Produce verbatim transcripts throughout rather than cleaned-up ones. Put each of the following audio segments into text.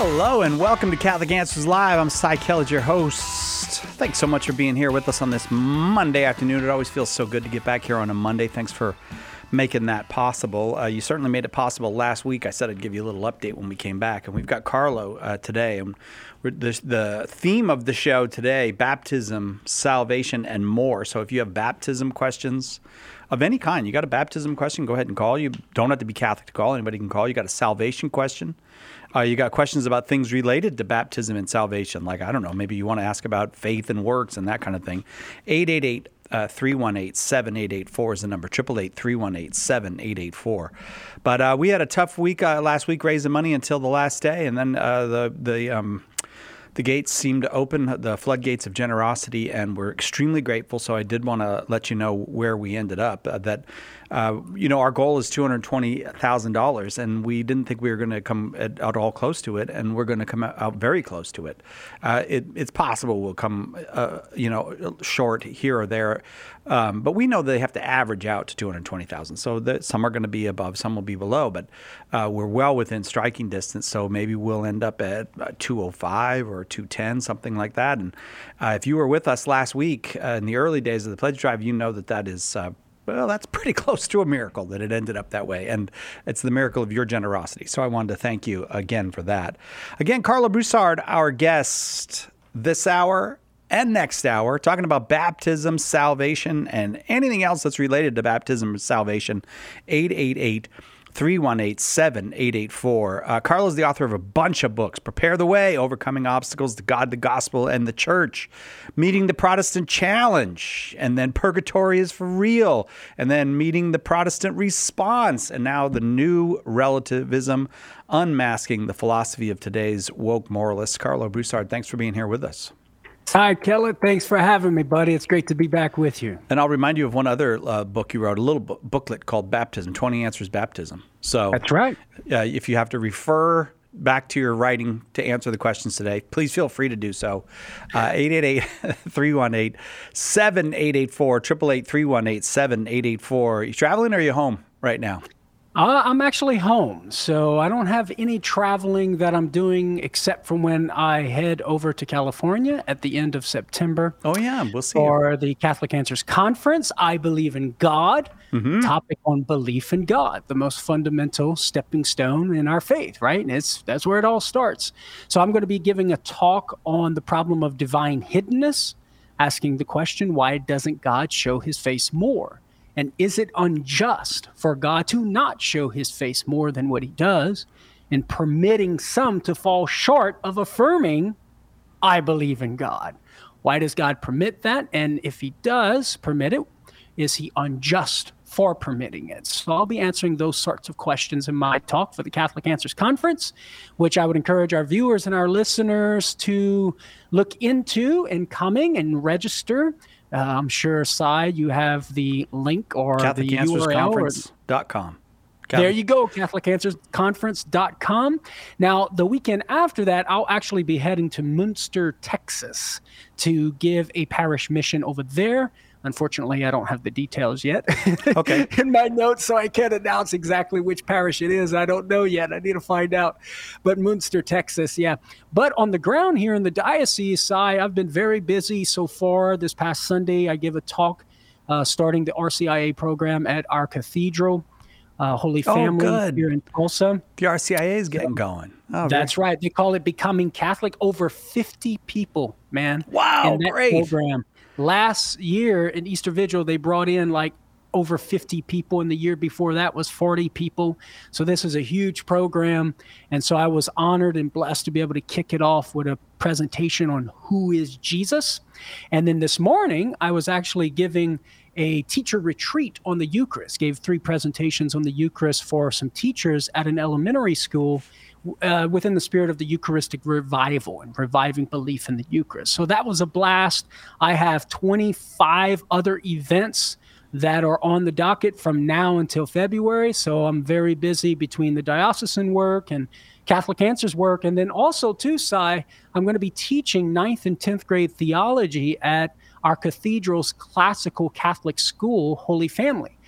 Hello and welcome to Catholic Answers Live. I'm Cy Kellett, your host. Thanks so much for being here with us on this Monday afternoon. It always feels so good to get back here on a Monday. Thanks for making that possible. Uh, you certainly made it possible last week. I said I'd give you a little update when we came back, and we've got Carlo uh, today. And we're, the, the theme of the show today, baptism, salvation, and more. So if you have baptism questions of any kind, you got a baptism question, go ahead and call. You don't have to be Catholic to call. Anybody can call. You got a salvation question. Uh, you got questions about things related to baptism and salvation. Like, I don't know, maybe you want to ask about faith and works and that kind of thing. eight eight eight, three one eight, seven eight eight four is the number. eight eight eight, three one eight, seven eight eight four. But uh, we had a tough week uh, last week raising money until the last day. And then uh, the, the, um, the gates seemed to open, the floodgates of generosity, and we're extremely grateful. So I did want to let you know where we ended up. Uh, that, uh, you know, our goal is two hundred twenty thousand dollars, and we didn't think we were going to come at, at all close to it, and we're going to come out very close to it. Uh, it it's possible we'll come, uh, you know, short here or there, um, but we know they have to average out to two hundred twenty thousand. So that some are going to be above, some will be below, but uh, we're well within striking distance. So maybe we'll end up at two oh five or two ten, something like that. And uh, if you were with us last week uh, in the early days of the pledge drive, you know that that is, uh, well, that's pretty close to a miracle that it ended up that way. And it's the miracle of your generosity. So I wanted to thank you again for that. Again, Carlo Broussard, our guest this hour and next hour, talking about baptism, salvation, and anything else that's related to baptism and salvation. eight eight eight, three one eight, seven eight eight four. Uh, Carlo is the author of a bunch of books: Prepare the Way, Overcoming Obstacles to God, the Gospel, and the Church, Meeting the Protestant Challenge, and then Purgatory is for Real, and then Meeting the Protestant Response, and now the New Relativism, Unmasking the Philosophy of Today's Woke Moralists. Carlo Broussard, thanks for being here with us. Hi, Kellett. Thanks for having me, buddy. It's great to be back with you. And I'll remind you of one other uh, book you wrote, a little bu- booklet called Baptism, twenty Answers Baptism. So that's right. Uh, if you have to refer back to your writing to answer the questions today, please feel free to do so. Uh, eight eight eight, three one eight, seven eight eight four, eight eight eight, three one eight, seven eight eight four. Are you traveling or are you home right now? Uh, I'm actually home, so I don't have any traveling that I'm doing except for when I head over to California at the end of September. Oh, yeah, we'll see. For you. the Catholic Answers Conference, I Believe in God, mm-hmm. Topic on belief in God, the most fundamental stepping stone in our faith, right? And it's that's where it all starts. So I'm going to be giving a talk on the problem of divine hiddenness, asking the question, why doesn't God show his face more? And is it unjust for God to not show his face more than what he does, and permitting some to fall short of affirming, I believe in God? Why does God permit that? And if he does permit it, is he unjust for permitting it? So I'll be answering those sorts of questions in my talk for the Catholic Answers Conference, which I would encourage our viewers and our listeners to look into and coming and register. Uh, I'm sure, Cy, you have the link or Catholic the Answers U R L. Conference dot com. Catholic. There you go, Catholic Answers Conference dot com. Now, the weekend after that, I'll actually be heading to Munster, Texas, to give a parish mission over there. Unfortunately, I don't have the details yet okay. in my notes, so I can't announce exactly which parish it is. I don't know yet. I need to find out. But Munster, Texas, yeah. But on the ground here in the diocese, I, I've been very busy so far. This past Sunday, I give a talk uh, starting the R C I A program at our cathedral, uh, Holy Family, oh, good. here in Tulsa. The R C I A is getting going. Oh, That's right. They call it Becoming Catholic. Over fifty people, man. Wow, in that great. program. Last year in Easter Vigil, they brought in like over fifty people, and the year before that was forty people. So this is a huge program. And so I was honored and blessed to be able to kick it off with a presentation on who is Jesus. And then this morning, I was actually giving a teacher retreat on the Eucharist, gave three presentations on the Eucharist for some teachers at an elementary school Uh, within the spirit of the Eucharistic revival and reviving belief in the Eucharist. So that was a blast. I have twenty-five other events that are on the docket from now until February. So I'm very busy between the diocesan work and Catholic Answers work. And then also, too, Cy, I'm going to be teaching ninth and tenth grade theology at our cathedral's classical Catholic school, Holy Family.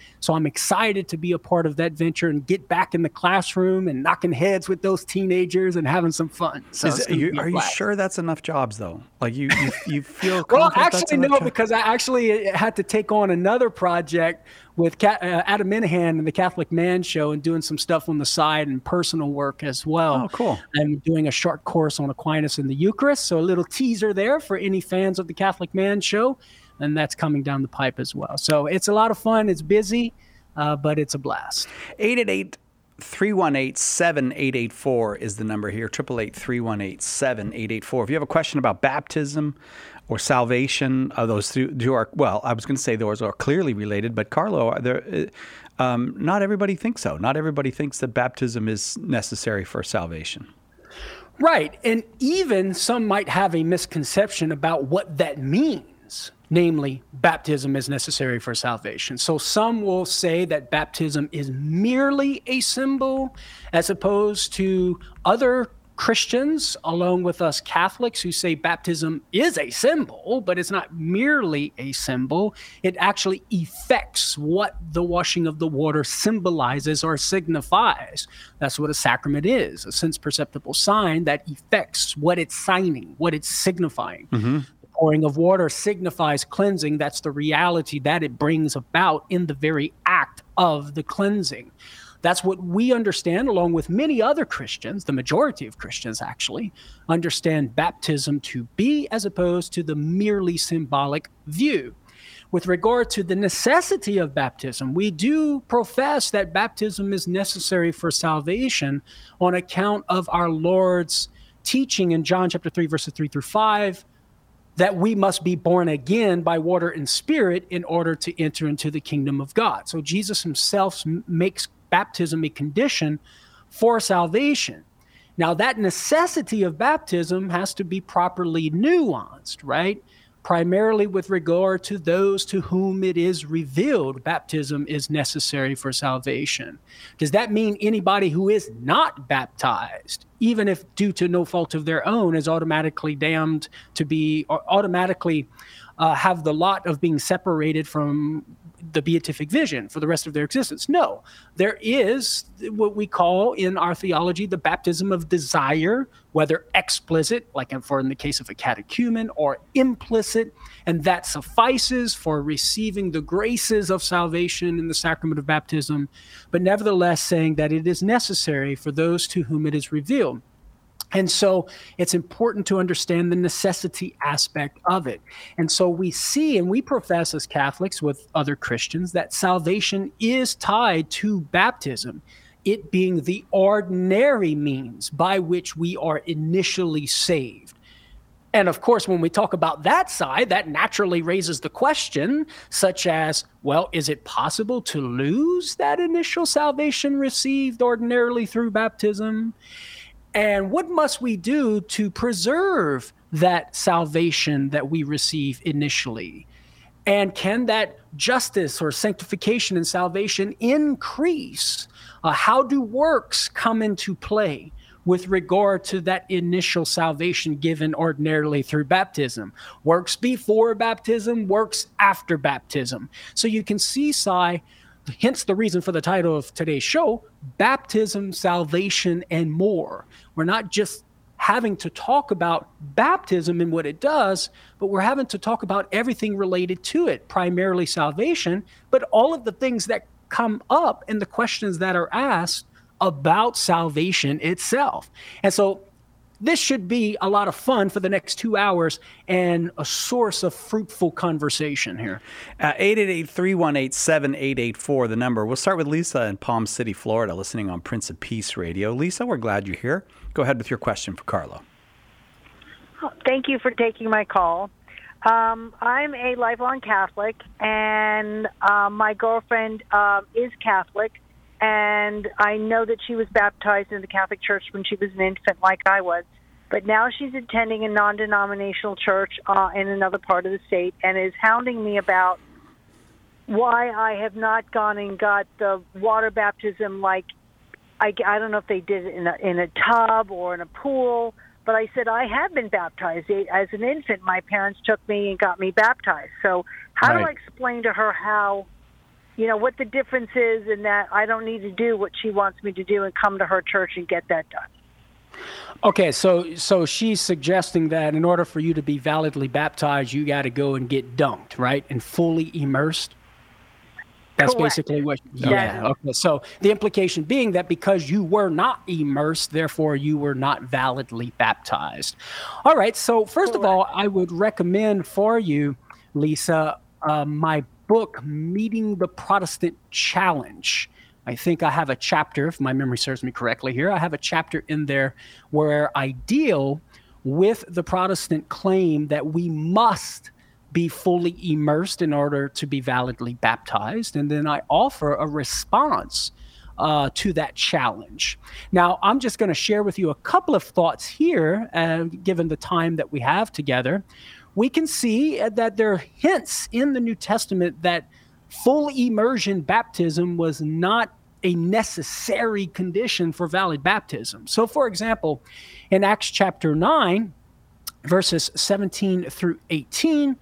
So I'm excited to be a part of that venture and get back in the classroom and knocking heads with those teenagers and having some fun. So Is it, you, are you sure that's enough jobs though? Like you, you, you feel well, actually actually no, because I actually had to take on another project with uh, Adam Minahan and the Catholic Man Show and doing some stuff on the side and personal work as well. Oh, cool. I'm doing a short course on Aquinas and the Eucharist. So a little teaser there for any fans of the Catholic Man Show. And that's coming down the pipe as well. So it's a lot of fun. It's busy, uh, but it's a blast. eight eight eight, three one eight, seven eight eight four is the number here. eight eight eight, three one eight, seven eight eight four. If you have a question about baptism or salvation, uh, those two are, well, I was going to say those are clearly related, but Carlo, there, um, not everybody thinks so. Not everybody thinks that baptism is necessary for salvation. Right. And even some might have a misconception about what that means. Namely, baptism is necessary for salvation. So some will say that baptism is merely a symbol, as opposed to other Christians, along with us Catholics, who say baptism is a symbol, but it's not merely a symbol. It actually effects what the washing of the water symbolizes or signifies. That's what a sacrament is, a sense perceptible sign that effects what it's signing, what it's signifying. Mm-hmm. Pouring of water signifies cleansing. That's the reality that it brings about in the very act of the cleansing. That's what we understand, along with many other Christians, the majority of Christians actually, understand baptism to be, as opposed to the merely symbolic view. With regard to the necessity of baptism, we do profess that baptism is necessary for salvation on account of our Lord's teaching in John chapter three, verses three through five, that we must be born again by water and spirit in order to enter into the kingdom of God. So Jesus himself makes baptism a condition for salvation. Now, that necessity of baptism has to be properly nuanced, right? Primarily with regard to those to whom it is revealed baptism is necessary for salvation. Does that mean anybody who is not baptized, even if due to no fault of their own, is automatically damned to be, or automatically uh, have the lot of being separated from the beatific vision for the rest of their existence? No, there is what we call in our theology the baptism of desire, whether explicit, like for in the case of a catechumen, or implicit, and that suffices for receiving the graces of salvation in the sacrament of baptism, but nevertheless saying that it is necessary for those to whom it is revealed. And so it's important to understand the necessity aspect of it. And so we see and we profess as Catholics with other Christians that salvation is tied to baptism, it being the ordinary means by which we are initially saved. And of course, when we talk about that side, that naturally raises the question, such as, well, is it possible to lose that initial salvation received ordinarily through baptism? And what must we do to preserve that salvation that we receive initially? And can that justice or sanctification and salvation increase? Uh, how do works come into play with regard to that initial salvation given ordinarily through baptism? Works before baptism, works after baptism. So you can see, Si, hence the reason for the title of today's show, Baptism, Salvation, and More. We're not just having to talk about baptism and what it does, but we're having to talk about everything related to it, primarily salvation, but all of the things that come up and the questions that are asked about salvation itself. And so this should be a lot of fun for the next two hours and a source of fruitful conversation here. Uh, eight eight eight, three one eight, seven eight eight four, the number. We'll start with Lisa in Palm City, Florida, listening on Prince of Peace Radio. Lisa, we're glad you're here. Go ahead with your question for Carlo. Thank you for taking my call. Um, I'm a lifelong Catholic, and uh, my girlfriend uh, is Catholic. And I know that she was baptized in the Catholic Church when she was an infant, like I was. But now she's attending a non-denominational church uh, in another part of the state and is hounding me about why I have not gone and got the water baptism like, I, I don't know if they did it in a, in a tub or in a pool. But I said, I have been baptized. As an infant, my parents took me and got me baptized. So how right. do I explain to her how you know, what the difference is in that I don't need to do what she wants me to do and come to her church and get that done. Okay, so so she's suggesting that in order for you to be validly baptized, you got to go and get dunked, right, and fully immersed. That's Correct. basically what. Yeah. Yes. Okay. So the implication being that because you were not immersed, therefore you were not validly baptized. All right. So first Correct. of all, I would recommend for you, Lisa, uh, my book, Meeting the Protestant Challenge. I think I have a chapter, if my memory serves me correctly here, I have a chapter in there where I deal with the Protestant claim that we must be fully immersed in order to be validly baptized. And then I offer a response uh, to that challenge. Now, I'm just going to share with you a couple of thoughts here, uh, given the time that we have together. We can see that there are hints in the New Testament that full immersion baptism was not a necessary condition for valid baptism. So, for example, in Acts chapter nine, verses seventeen through eighteen,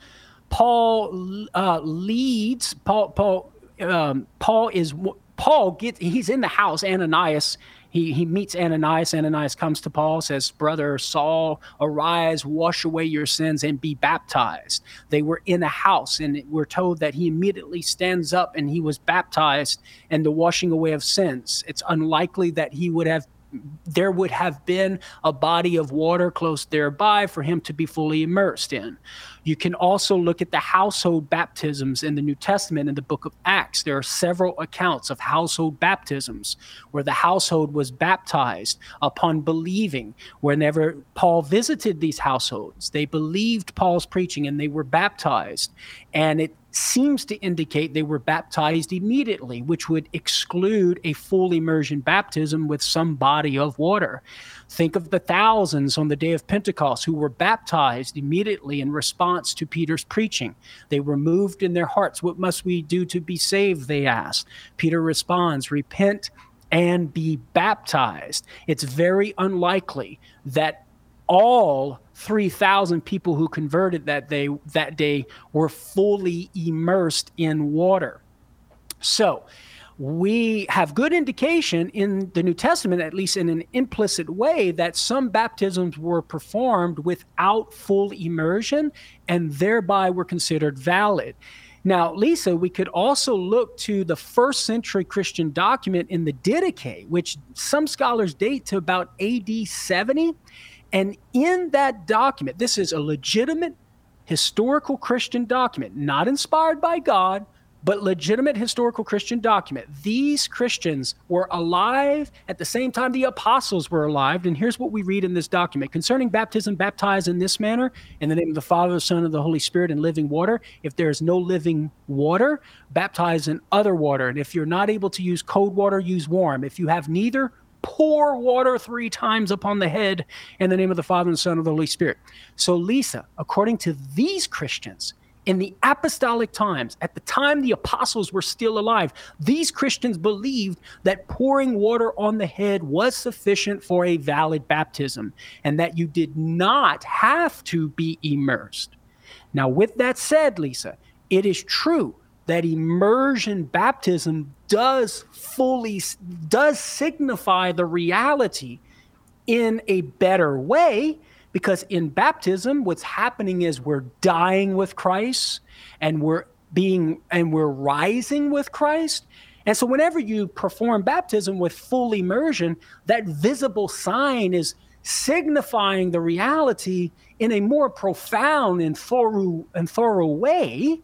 Paul uh, leads. Paul. Paul. Um, Paul is. Paul gets. He's in the house. Ananias. He he meets Ananias. Ananias comes to Paul, says, "Brother Saul, arise, wash away your sins, and be baptized." They were in a house, and we're told that he immediately stands up and he was baptized in the washing away of sins. It's unlikely that he would have. There would have been a body of water close thereby for him to be fully immersed in. You can also look at the household baptisms in the New Testament in the book of Acts. There are several accounts of household baptisms where the household was baptized upon believing. Whenever Paul visited these households, they believed Paul's preaching and they were baptized. And it seems to indicate they were baptized immediately, which would exclude a full immersion baptism with some body of water. Think of the thousands on the day of Pentecost who were baptized immediately in response to Peter's preaching. They were moved in their hearts. What must we do to be saved, they asked. Peter responds, repent and be baptized. It's very unlikely that all three thousand people who converted that day, that day were fully immersed in water. So we have good indication in the New Testament, at least in an implicit way, that some baptisms were performed without full immersion and thereby were considered valid. Now, Lisa, we could also look to the first century Christian document in the Didache, which some scholars date to about A D seventy. And in that document, this is a legitimate historical Christian document, not inspired by God, but legitimate historical Christian document. These Christians were alive at the same time the apostles were alive. And here's what we read in this document. Concerning baptism, baptize in this manner, in the name of the Father, the Son, and the Holy Spirit, in living water. If there is no living water, baptize in other water. And if you're not able to use cold water, use warm. If you have neither, pour water three times upon the head in the name of the Father, and the Son, and the Holy Spirit. So, Lisa, according to these Christians, in the apostolic times, at the time the apostles were still alive, these Christians believed that pouring water on the head was sufficient for a valid baptism and that you did not have to be immersed. Now, with that said, Lisa, it is true that immersion baptism does fully, does signify the reality in a better way, because in baptism, what's happening is we're dying with Christ and we're being, and we're rising with Christ. And so whenever you perform baptism with full immersion, that visible sign is signifying the reality in a more profound and thorough, and thorough way.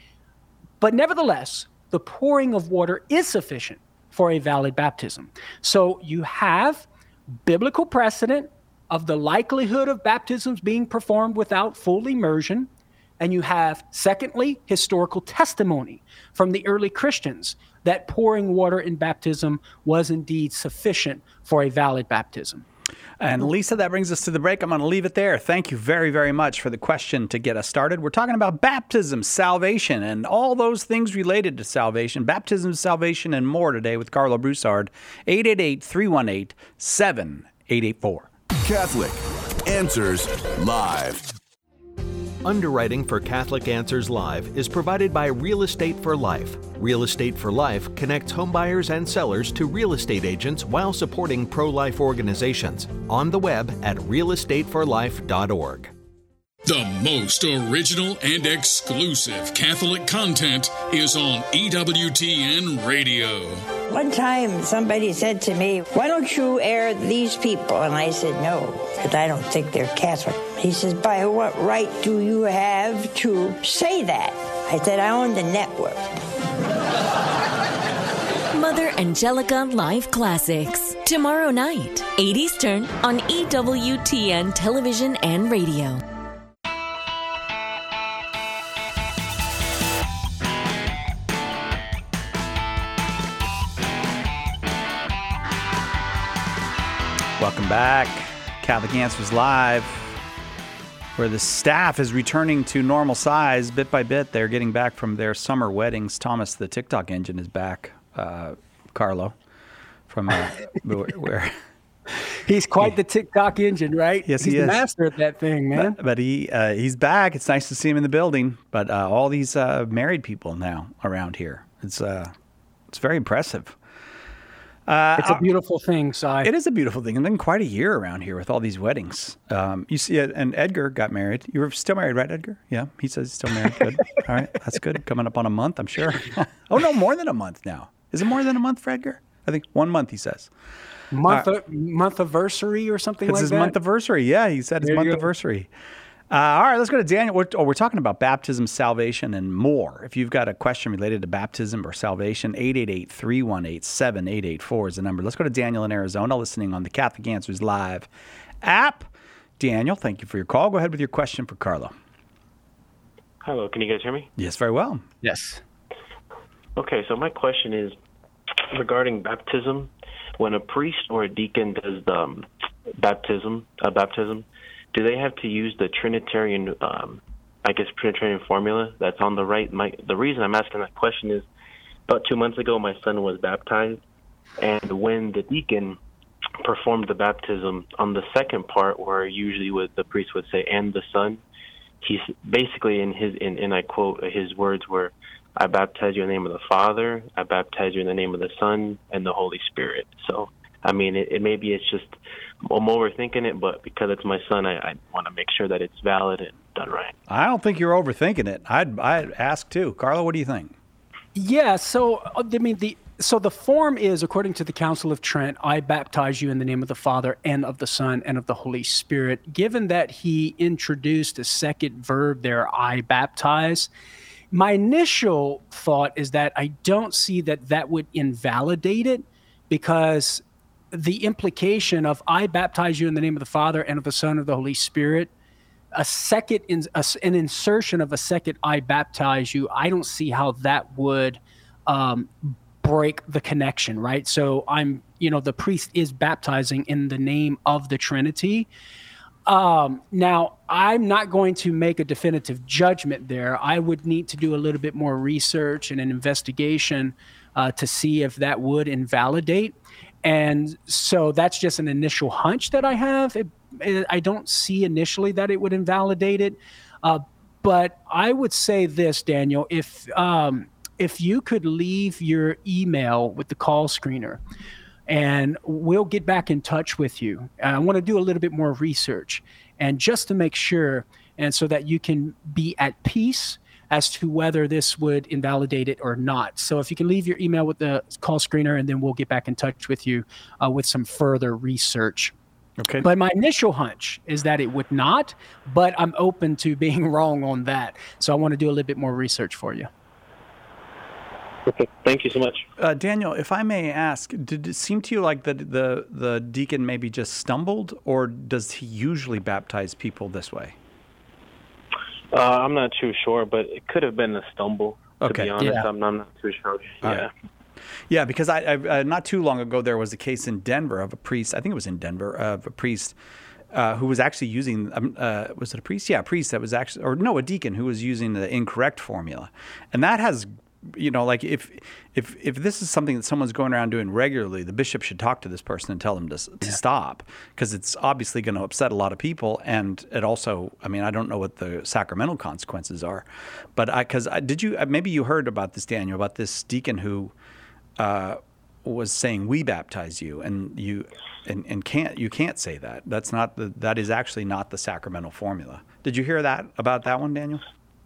But nevertheless, the pouring of water is sufficient for a valid baptism. So you have biblical precedent of the likelihood of baptisms being performed without full immersion. And you have, secondly, historical testimony from the early Christians that pouring water in baptism was indeed sufficient for a valid baptism. And Lisa, that brings us to the break. I'm going to leave it there. Thank you very, very much for the question to get us started. We're talking about baptism, salvation, and all those things related to salvation, baptism, salvation, and more today with Karlo Broussard. eight eight eight, three one eight, seven eight eight four. Catholic Answers Live. Underwriting for Catholic Answers Live is provided by Real Estate for Life. Real Estate for Life connects homebuyers and sellers to real estate agents while supporting pro-life organizations. On the web at real estate for life dot org. The most original and exclusive Catholic content is on E W T N Radio. One time somebody said to me, "Why don't you air these people?" And I said, "No, because I don't think they're Catholic." He says, "By what right do you have to say that?" I said, "I own the network." Mother Angelica Live Classics. Tomorrow night, eight Eastern on E W T N Television and Radio. Welcome back. Catholic Answers Live, where the staff is returning to normal size bit by bit. They're getting back from their summer weddings. Thomas, the TikTok engine, is back. Uh, Carlo, from uh, where he's quite the TikTok engine, right? Yes, he's he is. the master of that thing, man. But, but he uh, he's back. It's nice to see him in the building. But uh, all these uh, married people now around here, it's uh, it's very impressive. Uh, it's a beautiful thing, Si. It is a beautiful thing. It's been quite a year around here with all these weddings. Um, you see, and Edgar got married. You were still married, right, Edgar? Yeah, he says he's still married. Good. All right, that's good. Coming up on a month, I'm sure. Oh, no, more than a month now. Is it more than a month for Edgar? I think one month, he says. Month uh, month anniversary or something like that? It's his month anniversary. Yeah, he said his month anniversary. Uh, all right, let's go to Daniel. We're, oh, we're talking about baptism, salvation, and more. If you've got a question related to baptism or salvation, eight eight eight, three one eight, seven eight eight four is the number. Let's go to Daniel in Arizona, listening on the Catholic Answers Live app. Daniel, thank you for your call. Go ahead with your question for Carlo. Hello, can you guys hear me? Yes, very well. Yes. Okay, so my question is regarding baptism. When a priest or a deacon does the um, baptism, uh, baptism, do they have to use the Trinitarian, um, I guess, Trinitarian formula that's on the right? My, the reason I'm asking that question is about two months ago, my son was baptized, and when the deacon performed the baptism, on the second part, where usually what the priest would say, "and the Son," he's basically in his, in, and I quote, his words were, "I baptize you in the name of the Father, I baptize you in the name of the Son, and the Holy Spirit." So, I mean, it, it maybe it's just, I'm overthinking it, but because it's my son, I, I want to make sure that it's valid and done right. I don't think you're overthinking it. I'd I'd ask too. Carlo, what do you think? Yeah, so I mean the so the form is, according to the Council of Trent, "I baptize you in the name of the Father and of the Son and of the Holy Spirit." Given that he introduced a second verb there, "I baptize," my initial thought is that I don't see that that would invalidate it, because the implication of "I baptize you in the name of the Father and of the Son and of the Holy Spirit," a second, in, a, an insertion of a second "I baptize you," I don't see how that would um, break the connection, right? So I'm, you know, the priest is baptizing in the name of the Trinity. Um, now, I'm not going to make a definitive judgment there. I would need to do a little bit more research and an investigation uh, to see if that would invalidate. And so that's just an initial hunch that I have. It, it, I don't see initially that it would invalidate it. Uh, but I would say this, Daniel, if um, if you could leave your email with the call screener, and we'll get back in touch with you. I want to do a little bit more research, and just to make sure, and so that you can be at peace as to whether this would invalidate it or not. So if you can leave your email with the call screener, and then we'll get back in touch with you uh, with some further research. Okay. But my initial hunch is that it would not, but I'm open to being wrong on that. So I want to do a little bit more research for you. Okay, thank you so much. Uh, Daniel, if I may ask, did it seem to you like the, the, the deacon maybe just stumbled, or does he usually baptize people this way? Uh, I'm not too sure, but it could have been a stumble, to Okay. be honest. Yeah. I'm, I'm not too sure. Yeah. right. Yeah, because I, I uh, not too long ago there was a case in Denver of a priest. I think it was in Denver of a priest uh, who was actually using. Um, uh, was it a priest? Yeah, a priest that was actually, or no, a deacon who was using the incorrect formula, and that has you know, like if if if this is something that someone's going around doing regularly, the bishop should talk to this person and tell them to, to yeah. stop, because it's obviously going to upset a lot of people. And it also, I mean, I don't know what the sacramental consequences are, but I, because I, did you, maybe you heard about this, Daniel, about this deacon who uh, was saying, we baptize you, and you, and, and can't, you can't say that. That's not the, that is actually not the sacramental formula. Did you hear that about that one, Daniel?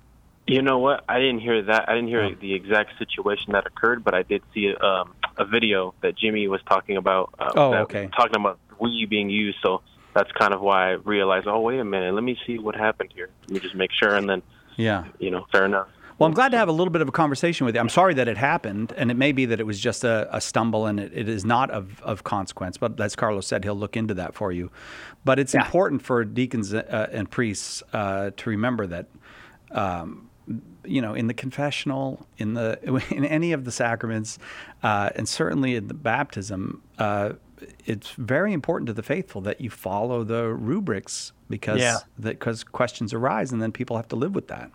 You know what? I didn't hear that. I didn't hear oh. the exact situation that occurred, but I did see um, a video that Jimmy was talking about. Uh, oh, okay. Talking about we being used, so that's kind of why I realized, oh, wait a minute, let me see what happened here. Let me just make sure, and then, yeah, you know, fair enough. Well, I'm glad to have a little bit of a conversation with you. I'm sorry that it happened, and it may be that it was just a, a stumble, and it, it is not of, of consequence. But as Carlos said, he'll look into that for you. But it's yeah. important for deacons uh, and priests uh, to remember that, um, you know, in the confessional, in the in any of the sacraments, uh, and certainly in the baptism, uh, it's very important to the faithful that you follow the rubrics, because yeah. that because questions arise, and then people have to live with that.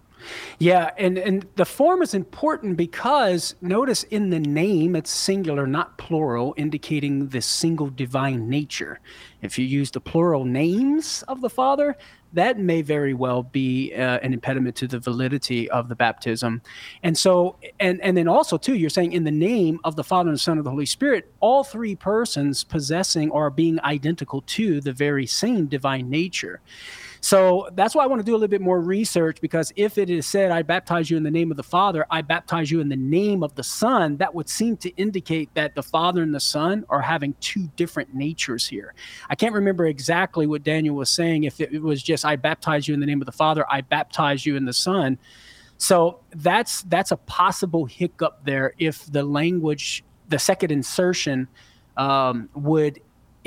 Yeah, and, and the form is important because notice in the name, it's singular, not plural, indicating the single divine nature. If you use the plural names of the Father, that may very well be uh, an impediment to the validity of the baptism. And so, and, and then also too, you're saying in the name of the Father and the Son and the Holy Spirit, all three persons possessing or being identical to the very same divine nature. So that's why I want to do a little bit more research, because if it is said, I baptize you in the name of the Father, I baptize you in the name of the Son, that would seem to indicate that the Father and the Son are having two different natures here. I can't remember exactly what Daniel was saying, if it was just, I baptize you in the name of the Father, I baptize you in the Son. So that's that's a possible hiccup there if the language, the second insertion um, would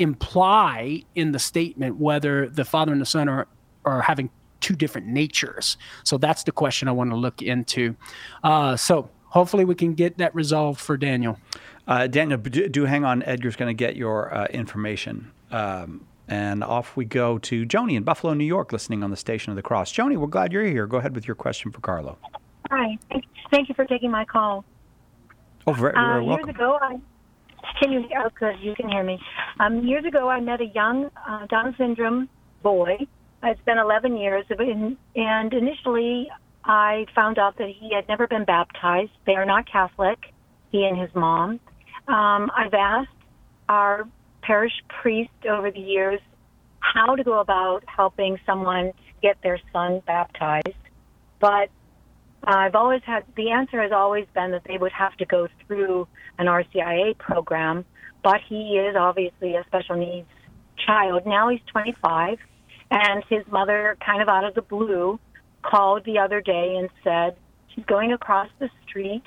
imply in the statement whether the Father and the Son are are having two different natures. So that's the question I want to look into. Uh, so hopefully we can get that resolved for Daniel. Uh, Daniel, do, do hang on. Edgar's going to get your uh, information. Um, and off we go to Joni in Buffalo, New York, listening on the Station of the Cross. Joni, we're glad you're here. Go ahead with your question for Carlo. Hi. Thank you for taking my call. Oh, very, very uh, welcome. Years ago, I, can you, oh, good, you can hear me. Um, years ago, I met a young uh, Down syndrome boy. It's been eleven years, and initially I found out that he had never been baptized. They are not Catholic, he and his mom. Um, I've asked our parish priest over the years how to go about helping someone get their son baptized, but I've always had, the answer has always been that they would have to go through an R C I A program, but he is obviously a special needs child. Now he's twenty-five. And his mother, kind of out of the blue, called the other day and said she's going across the street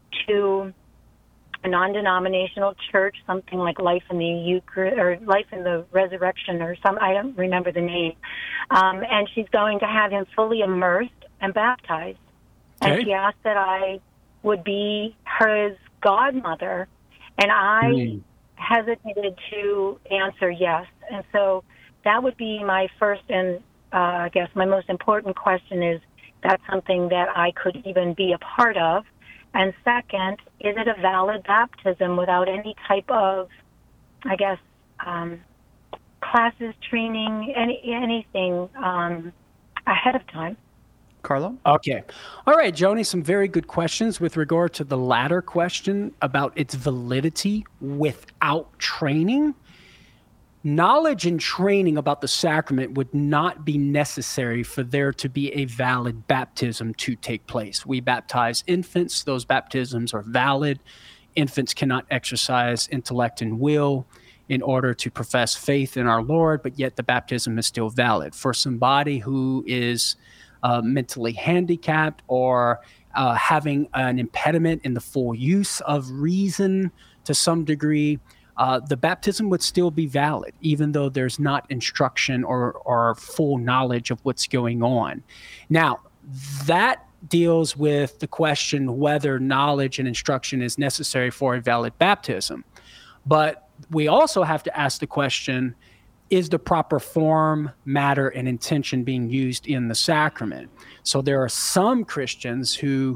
to a non-denominational church, something like Life in the Eucharist or Life in the Resurrection or some, I don't remember the name. Um, and she's going to have him fully immersed and baptized. Okay. And she asked that I would be her godmother. And I mm. hesitated to answer yes. And so that would be my first and, uh, I guess, my most important question is, that's something that I could even be a part of? And second, is it a valid baptism without any type of, I guess, um, classes, training, any anything um, ahead of time? Carlo? Okay. All right, Joni, some very good questions with regard to the latter question about its validity without training. Knowledge and training about the sacrament would not be necessary for there to be a valid baptism to take place. We baptize infants. Those baptisms are valid. Infants cannot exercise intellect and will in order to profess faith in our Lord, but yet the baptism is still valid. For somebody who is uh, mentally handicapped or uh, having an impediment in the full use of reason to some degree, Uh, the baptism would still be valid, even though there's not instruction or, or full knowledge of what's going on. Now, that deals with the question whether knowledge and instruction is necessary for a valid baptism. But we also have to ask the question, is the proper form, matter, and intention being used in the sacrament? So there are some Christians who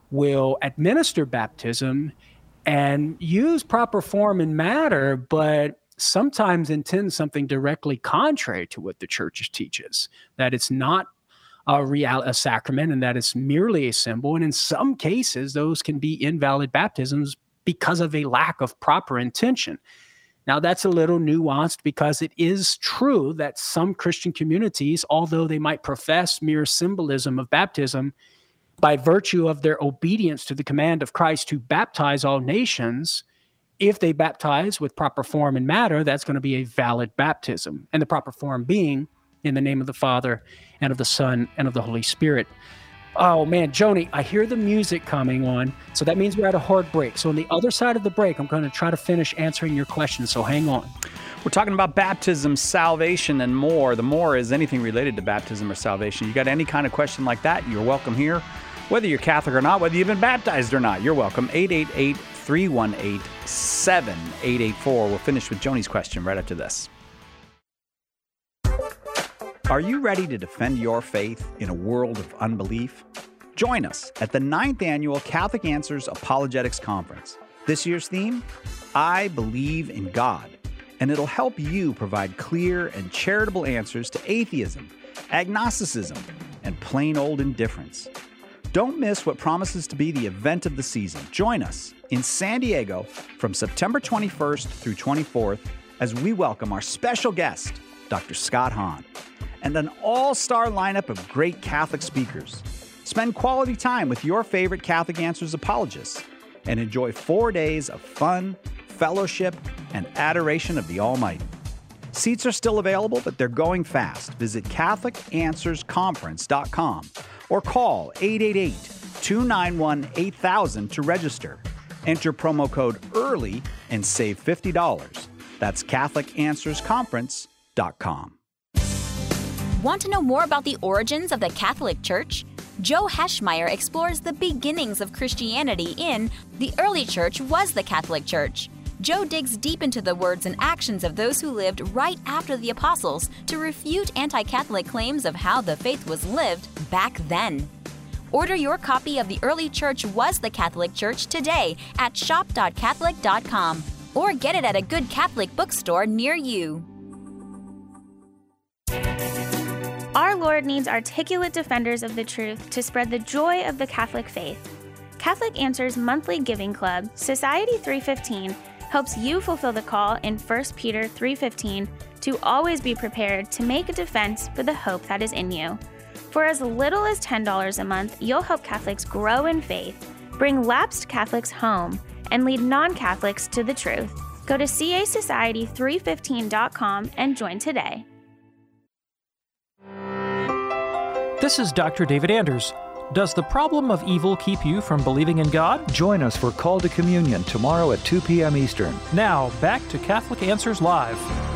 will administer baptism and use proper form and matter, but sometimes intend something directly contrary to what the church teaches, that it's not a real a sacrament and that it's merely a symbol. And in some cases, those can be invalid baptisms because of a lack of proper intention. Now, that's a little nuanced because it is true that some Christian communities, although they might profess mere symbolism of baptism, by virtue of their obedience to the command of Christ to baptize all nations, if they baptize with proper form and matter, that's going to be a valid baptism. And the proper form being in the name of the Father and of the Son and of the Holy Spirit. Oh, man, Joni, I hear the music coming on, so that means we're at a hard break. So on the other side of the break, I'm going to try to finish answering your questions, so hang on. We're talking about baptism, salvation, and more. The more is anything related to baptism or salvation. You got any kind of question like that, you're welcome here. Whether you're Catholic or not, whether you've been baptized or not, you're welcome. eight eight eight, three one eight, seven eight eight four. We'll finish with Joni's question right after this. Are you ready to defend your faith in a world of unbelief? Join us at the ninth Annual Catholic Answers Apologetics Conference. This year's theme, I Believe in God, and it'll help you provide clear and charitable answers to atheism, agnosticism, and plain old indifference. Don't miss what promises to be the event of the season. Join us in San Diego from September twenty-first through twenty-fourth as we welcome our special guest, Doctor Scott Hahn, and an all-star lineup of great Catholic speakers. Spend quality time with your favorite Catholic Answers apologists and enjoy four days of fun, fellowship, and adoration of the Almighty. Seats are still available, but they're going fast. Visit Catholic Answers Conference dot com or call eight eight eight, two nine one, eight thousand to register. Enter promo code EARLY and save fifty dollars. That's Catholic Answers Conference dot com. Want to know more about the origins of the Catholic Church? Joe Heschmeyer explores the beginnings of Christianity in The Early Church Was the Catholic Church. Joe digs deep into the words and actions of those who lived right after the apostles to refute anti-Catholic claims of how the faith was lived back then. Order your copy of The Early Church Was the Catholic Church today at shop dot catholic dot com or get it at a good Catholic bookstore near you. Our Lord needs articulate defenders of the truth to spread the joy of the Catholic faith. Catholic Answers monthly giving club, Society three fifteen, helps you fulfill the call in First Peter three fifteen to always be prepared to make a defense for the hope that is in you. For as little as ten dollars a month, you'll help Catholics grow in faith, bring lapsed Catholics home, and lead non-Catholics to the truth. Go to C A Society three fifteen dot com and join today. This is Doctor David Anders. Does the problem of evil keep you from believing in God? Join us for Call to Communion tomorrow at two p.m. Eastern. Now, back to Catholic Answers Live.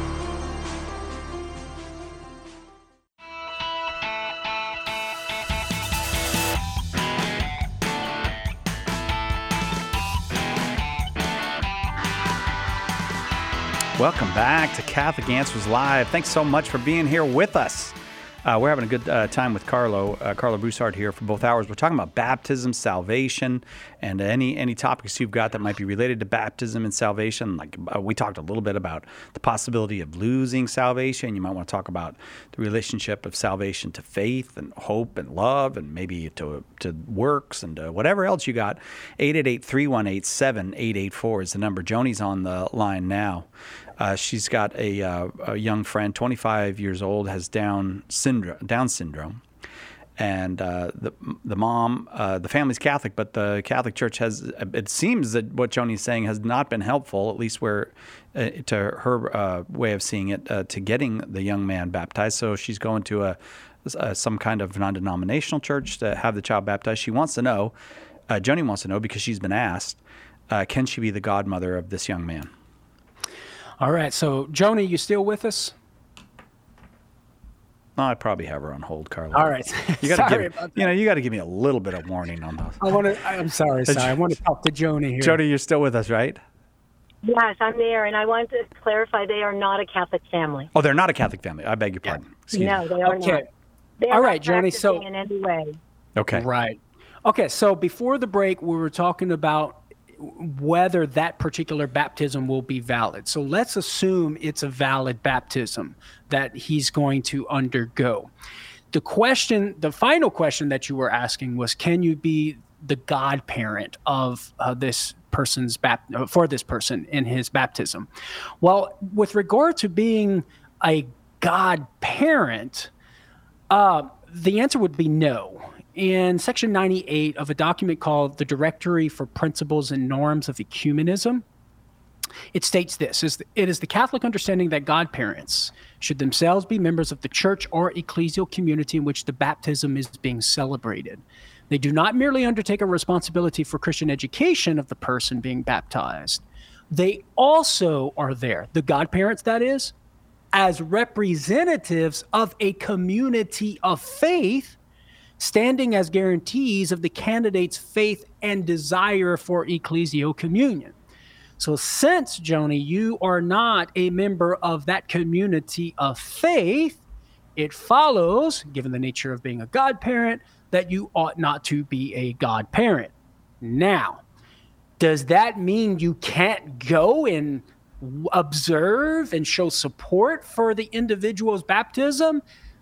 Welcome back to Catholic Answers Live. Thanks so much for being here with us. Uh, we're having a good uh, time with Carlo, uh, Carlo Broussard here for both hours. We're talking about baptism, salvation, and any any topics you've got that might be related to baptism and salvation. Like uh, we talked a little bit about the possibility of losing salvation. You might want to talk about the relationship of salvation to faith and hope and love, and maybe to to works and uh, whatever else you got. eight eight eight, three one eight, seven eight eight four is the number. Joni's on the line now. Uh, she's got a, uh, a young friend, twenty-five years old, has Down syndrome. Down syndrome, and uh, the the mom, uh, the family's Catholic, but the Catholic Church has. It seems that what Joni's saying has not been helpful, at least where uh, to her uh, way of seeing it, uh, to getting the young man baptized. So she's going to a, a some kind of non-denominational church to have the child baptized. She wants to know. Uh, Joni wants to know because she's been asked, uh, can she be the godmother of this young man? All right, so Joni, you still with us? No, I'd probably have her on hold, Carla. All right, you got to sorry give about you know you got to give me a little bit of warning on those. I want to. I'm sorry, sorry. I want to talk to Joni here. Joni, you're still with us, right? Yes, I'm there, and I want to clarify they are not a Catholic family. Oh, they're not a Catholic family. I beg your pardon. Excuse no, me. they are okay. not. They are All not right, Joni. So in any way. Okay. Right. Okay, so before the break, we were talking about whether that particular baptism will be valid. So let's assume it's a valid baptism that he's going to undergo. The question, the final question that you were asking was, can you be the godparent of uh, this person's bap- for this person in his baptism? Well, with regard to being a godparent, uh, the answer would be no. In section ninety-eight of a document called the Directory for Principles and Norms of Ecumenism, it states this: it is the Catholic understanding that godparents should themselves be members of the church or ecclesial community in which the baptism is being celebrated. They do not merely undertake a responsibility for Christian education of the person being baptized. They also are there, the godparents that is, as representatives of a community of faith, standing as guarantees of the candidate's faith and desire for ecclesial communion. So since, Joni, you are not a member of that community of faith, it follows, given the nature of being a godparent, that you ought not to be a godparent. Now, does that mean you can't go and observe and show support for the individual's baptism?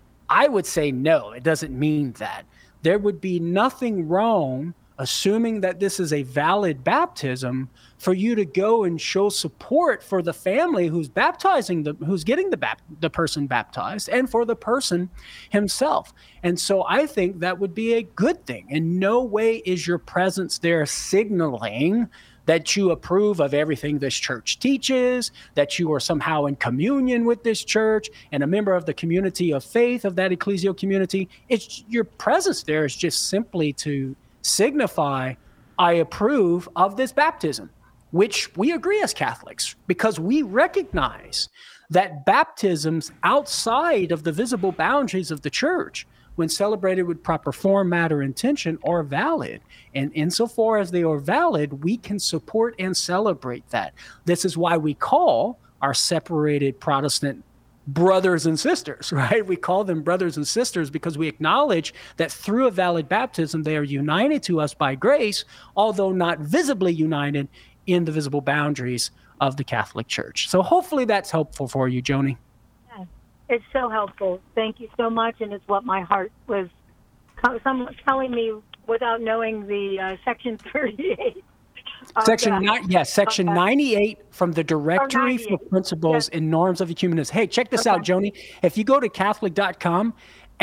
I would say no, it doesn't mean that. There would be nothing wrong, assuming that this is a valid baptism, for you to go and show support for the family who's baptizing the, who's getting the bap- the person baptized, and for the person himself. And so I think that would be a good thing. In no way is your presence there signaling that you approve of everything this church teaches, that you are somehow in communion with this church and a member of the community of faith of that ecclesial community. It's your presence there is just simply to signify, I approve of this baptism, which we agree as Catholics, because we recognize that baptisms outside of the visible boundaries of the church, when celebrated with proper form, matter, intention, are valid. And insofar as they are valid, we can support and celebrate that. This is why we call our separated Protestant brothers and sisters, right? We call them brothers and sisters because we acknowledge that through a valid baptism, they are united to us by grace, although not visibly united in the visible boundaries of the Catholic Church. So hopefully that's helpful for you, Joni. It's so helpful. Thank you so much, and it's what my heart was someone telling me without knowing the uh, section thirty-eight. Section okay. nine, yes, section okay. ninety-eight from the Directory for Principles yes. and Norms of Ecumenism. Hey, check this okay. out, Joni. If you go to Catholic dot com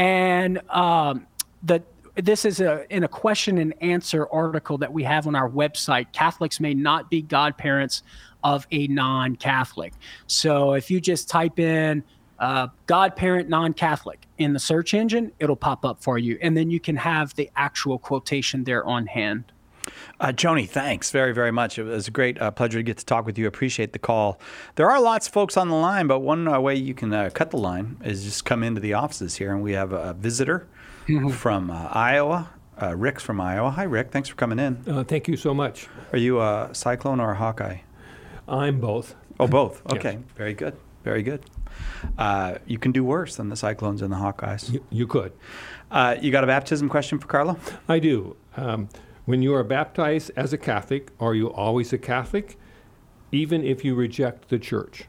and um, the this is a in a question and answer article that we have on our website. Catholics may not be godparents of a non-Catholic. So if you just type in Uh, godparent non-Catholic in the search engine, it'll pop up for you. And then you can have the actual quotation there on hand. Uh, Joni, thanks very, very much. It was a great uh, pleasure to get to talk with you. Appreciate the call. There are lots of folks on the line, but one uh, way you can uh, cut the line is just come into the offices here. And we have a visitor mm-hmm. from uh, Iowa. Uh, Rick's from Iowa. Hi, Rick. Thanks for coming in. Uh, thank you so much. Are you a Cyclone or a Hawkeye? I'm both. Oh, both. Okay. Yes. Very good. Very good. Uh, you can do worse than the Cyclones and the Hawkeyes. You, you could. Uh, you got a baptism question for Carlo? I do. Um, when you are baptized as a Catholic, are you always a Catholic, even if you reject the church?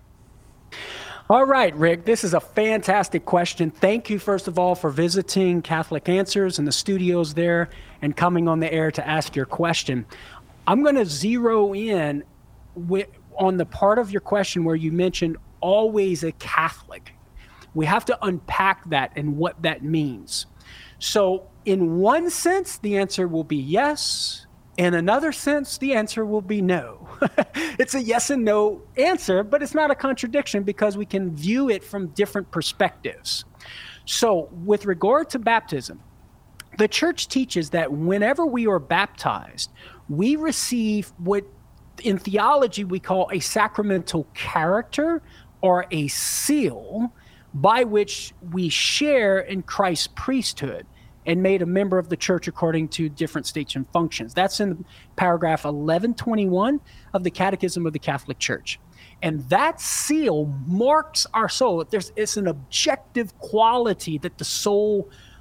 All right, Rick, this is a fantastic question. Thank you, first of all, for visiting Catholic Answers and the studios there and coming on the air to ask your question. I'm going to zero in with, on the part of your question where you mentioned always a Catholic. We have to unpack that and what that means. So in one sense, the answer will be yes. In another sense, the answer will be no. It's a yes and no answer, but it's not a contradiction because we can view it from different perspectives. So with regard to baptism, the church teaches that whenever we are baptized, we receive what in theology we call a sacramental character or a seal by which we share in Christ's priesthood and made a member of the church according to different states and functions. That's in paragraph eleven twenty-one of the Catechism of the Catholic Church. And that seal marks our soul. There's, it's an objective quality that the soul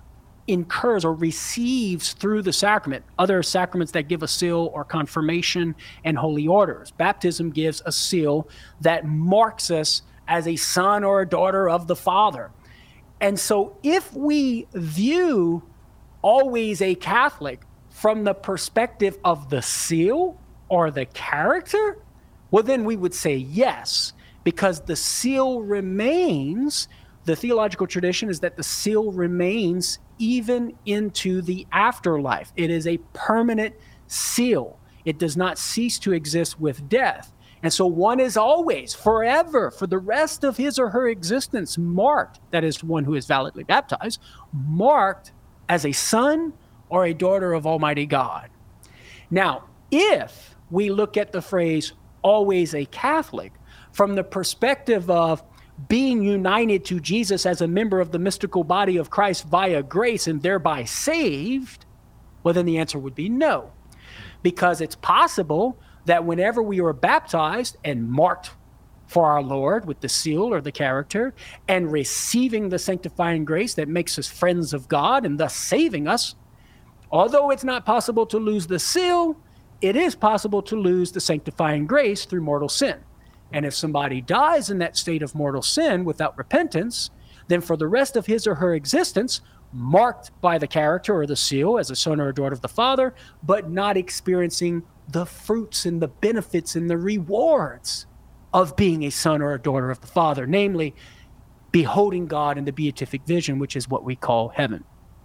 incurs or receives through the sacrament, other sacraments that give a seal or confirmation and holy orders. Baptism gives a seal that marks us as a son or a daughter of the Father. And so if we view always a Catholic from the perspective of the seal or the character, well, then we would say yes, because the seal remains, the theological tradition is that the seal remains even into the afterlife. It is a permanent seal. It does not cease to exist with death. And so one is always, forever, for the rest of his or her existence, marked, that is, one who is validly baptized, marked as a son or a daughter of Almighty God. Now, if we look at the phrase always a Catholic from the perspective of being united to Jesus as a member of the mystical body of Christ via grace and thereby saved, well, then the answer would be no. Because it's possible that whenever we are baptized and marked for our Lord with the seal or the character and receiving the sanctifying grace that makes us friends of God and thus saving us, although it's not possible to lose the seal, it is possible to lose the sanctifying grace through mortal sin. And if somebody dies in that state of mortal sin without repentance, then for the rest of his or her existence, marked by the character or the seal as a son or a daughter of the Father, but not experiencing the fruits and the benefits and the rewards of being a son or a daughter of the Father, namely beholding God in the beatific vision, which is what we call heaven.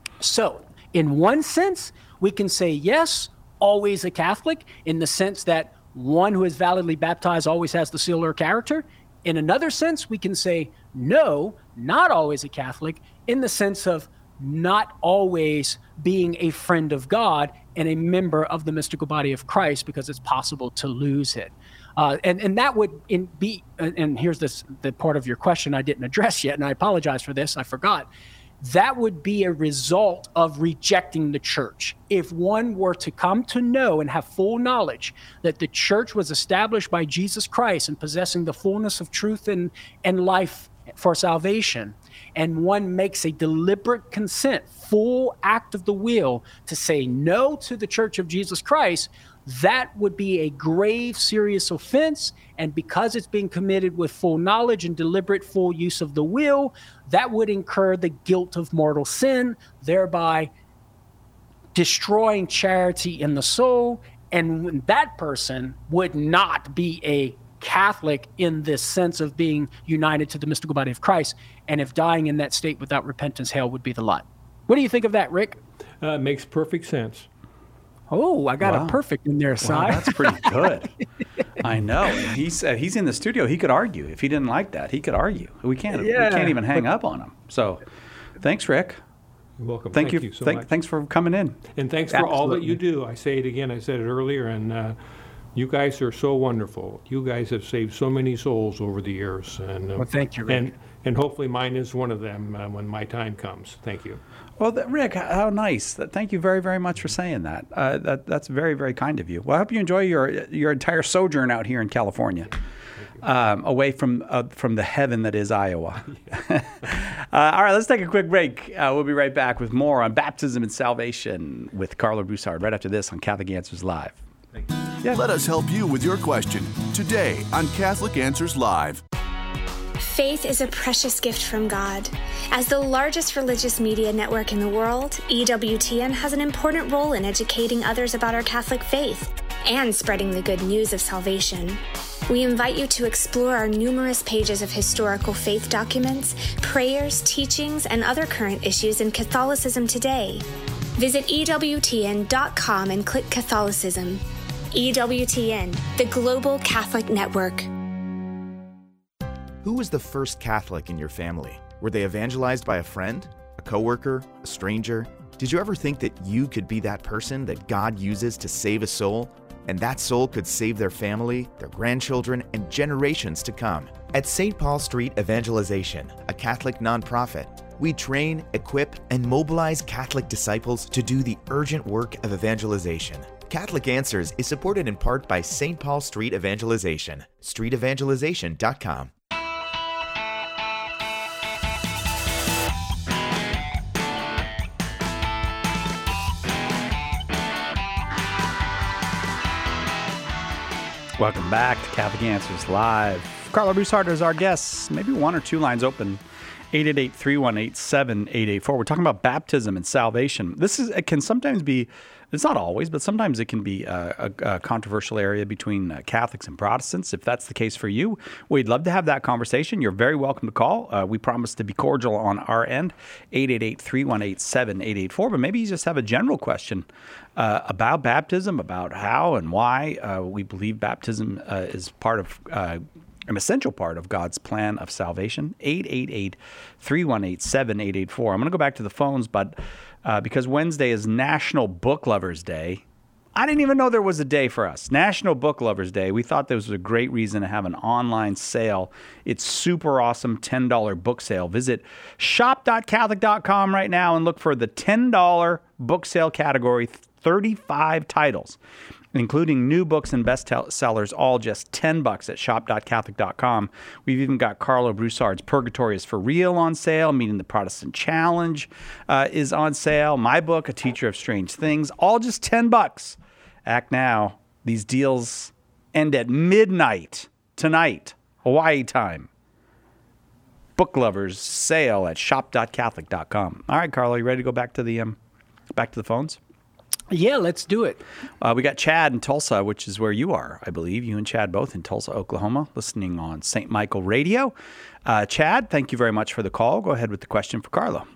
So, in one sense, we can say yes, always a Catholic, in the sense that one who is validly baptized always has the seal or character. In another sense, we can say no, not always a Catholic, in the sense of not always being a friend of God and a member of the mystical body of Christ, because it's possible to lose it. Uh, and, and that would in be, and here's this the part of your question I didn't address yet, and I apologize for this, I forgot. That would be a result of rejecting the church. If one were to come to know and have full knowledge that the church was established by Jesus Christ and possessing the fullness of truth and, and life for salvation, and one makes a deliberate consent, full act of the will to say no to the Church of Jesus Christ, that would be a grave, serious offense. And because it's being committed with full knowledge and deliberate full use of the will, that would incur the guilt of mortal sin, thereby destroying charity in the soul. And that person would not be a Catholic in this sense of being united to the mystical body of Christ. And if dying in that state without repentance, hell would be the lot. What do you think of that, Rick? Uh, makes perfect sense. Oh, I got wow. a perfect in there, Si. Wow, that's pretty good. I know. He's uh, he's in the studio. He could argue. If he didn't like that, he could argue. We can't Yeah. we can't even hang up on him. So thanks, Rick. You're welcome. Thank, Thank you. you so Thank, much. Thanks for coming in. And thanks for all that you do. I say it again. I said it earlier. And uh, you guys are so wonderful. You guys have saved so many souls over the years. And, uh, Well, thank you, Rick. And, and hopefully mine is one of them uh, when my time comes. Thank you. Well, that, Rick, how nice. Thank you very, very much for saying that. Uh, that that's very, very kind of you. Well, I hope you enjoy your your entire sojourn out here in California, um, away from uh, from the heaven that is Iowa. uh, all right, let's take a quick break. Uh, we'll be right back with more on baptism and salvation with Carla Broussard right after this on Catholic Answers Live. Yeah. Let us help you with your question today on Catholic Answers Live. Faith is a precious gift from God. As the largest religious media network in the world, E W T N has an important role in educating others about our Catholic faith and spreading the good news of salvation. We invite you to explore our numerous pages of historical faith documents, prayers, teachings, and other current issues in Catholicism today. Visit E W T N dot com and click Catholicism. E W T N, the Global Catholic Network. Who was the first Catholic in your family? Were they evangelized by a friend, a coworker, a stranger? Did you ever think that you could be that person that God uses to save a soul? And that soul could save their family, their grandchildren, and generations to come. At Saint Paul Street Evangelization, a Catholic nonprofit, we train, equip, and mobilize Catholic disciples to do the urgent work of evangelization. Catholic Answers is supported in part by Saint Paul Street Evangelization, street evangelization dot com. Welcome back to Catholic Answers Live. Carla Broussard is our guest. Maybe one or two lines open. eight eight eight, three one eight, seven eight eight four. We're talking about baptism and salvation. This is it can sometimes be, it's not always, but sometimes it can be a, a, a controversial area between uh, Catholics and Protestants. If that's the case for you, we'd love to have that conversation. You're very welcome to call. Uh, we promise to be cordial on our end. eight eight eight, three one eight, seven eight eight four. But maybe you just have a general question uh, about baptism, about how and why uh, we believe baptism uh, is part of uh, an essential part of God's plan of salvation. eight eight eight, three one eight, seven eight eight four. I'm going to go back to the phones, but uh, because Wednesday is National Book Lovers Day, I didn't even know there was a day for us. National Book Lovers Day. We thought this was a great reason to have an online sale. It's super awesome, ten dollars book sale. Visit shop dot catholic dot com right now and look for the ten dollars book sale category, thirty-five titles, including new books and bestsellers, all just ten bucks at shop dot catholic dot com. We've even got Carla Broussard's Purgatory is for Real on sale. Meeting the Protestant Challenge uh, is on sale. My book, A Teacher of Strange Things, all just ten bucks. Act now. These deals end at midnight tonight, Hawaii time. Book lovers sale at shop dot catholic dot com. All right, Carla, you ready to go back to the um, back to the phones? Yeah, let's do it. Uh, we got Chad in Tulsa, which is where you are, I believe. You and Chad both in Tulsa, Oklahoma, listening on Saint Michael Radio. Uh, Chad, thank you very much for the call. Go ahead with the question for Carla.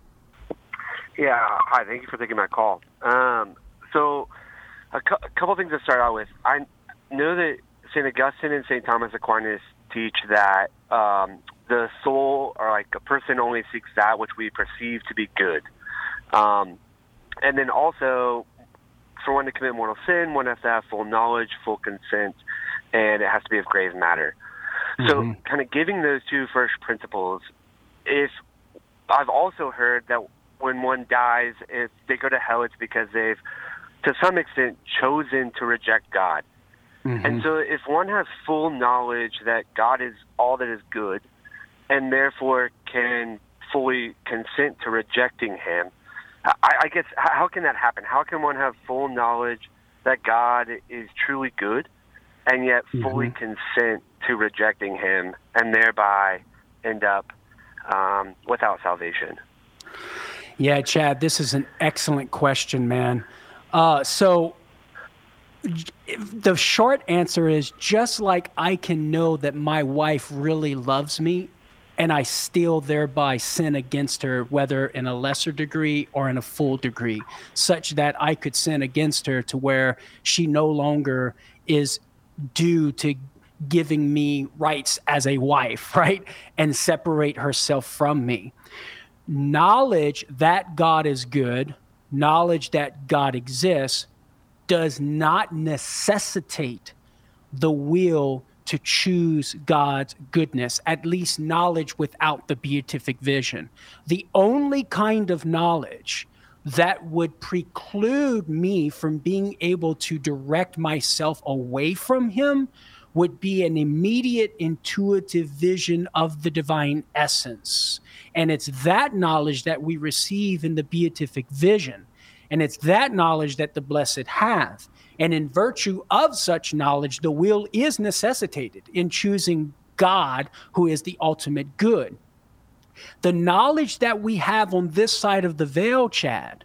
Yeah, hi. Thank you for taking my call. Um, so a, cu- a couple things to start out with. I know that Saint Augustine and Saint Thomas Aquinas teach that um, the soul, or like a person, only seeks that which we perceive to be good. Um And then also, for one to commit mortal sin, one has to have full knowledge, full consent, and it has to be of grave matter. Mm-hmm. So kind of giving those two first principles, if I've also heard that when one dies, if they go to hell, it's because they've, to some extent, chosen to reject God. Mm-hmm. And so if one has full knowledge that God is all that is good, and therefore can fully consent to rejecting him, I, I guess, how can that happen? How can one have full knowledge that God is truly good and yet fully mm-hmm. consent to rejecting him and thereby end up um, without salvation? Yeah, Chad, this is an excellent question, man. Uh, so the short answer is, just like I can know that my wife really loves me, and I still thereby sin against her, whether in a lesser degree or in a full degree, such that I could sin against her to where she no longer is due to giving me rights as a wife, right? And separate herself from me. Knowledge that God is good, knowledge that God exists, does not necessitate the will to choose God's goodness, at least knowledge without the beatific vision. The only kind of knowledge that would preclude me from being able to direct myself away from him would be an immediate intuitive vision of the divine essence. And it's that knowledge that we receive in the beatific vision. And it's that knowledge that the blessed have. And in virtue of such knowledge, the will is necessitated in choosing God, who is the ultimate good. The knowledge that we have on this side of the veil, Chad,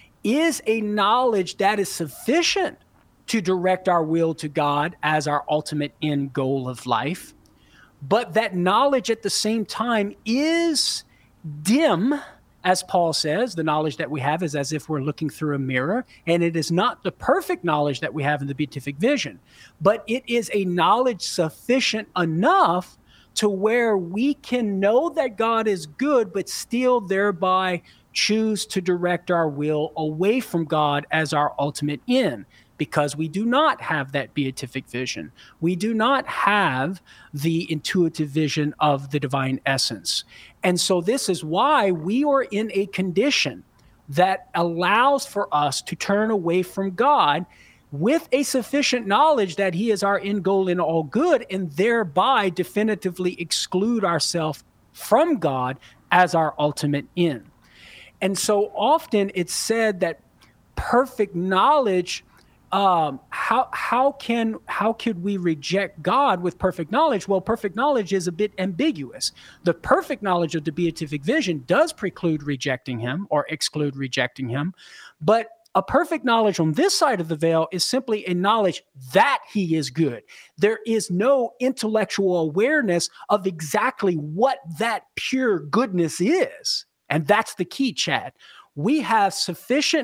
is a knowledge that is sufficient to direct our will to God as our ultimate end goal of life. But that knowledge at the same time is dim. As Paul says, the knowledge that we have is as if we're looking through a mirror, and it is not the perfect knowledge that we have in the beatific vision, but it is a knowledge sufficient enough to where we can know that God is good, but still thereby choose to direct our will away from God as our ultimate end, because we do not have that beatific vision. We do not have the intuitive vision of the divine essence. And so this is why we are in a condition that allows for us to turn away from God with a sufficient knowledge that he is our end goal in all good, and thereby definitively exclude ourselves from God as our ultimate end. And so often it's said that perfect knowledge um, how how can how could we reject God with perfect knowledge? Well, perfect knowledge is a bit ambiguous. The perfect knowledge of the beatific vision does preclude rejecting him or exclude rejecting him, but a perfect knowledge on this side of the veil is simply a knowledge that he is good. There is no intellectual awareness of exactly what that pure goodness is. And that's the key, Chad. We have sufficient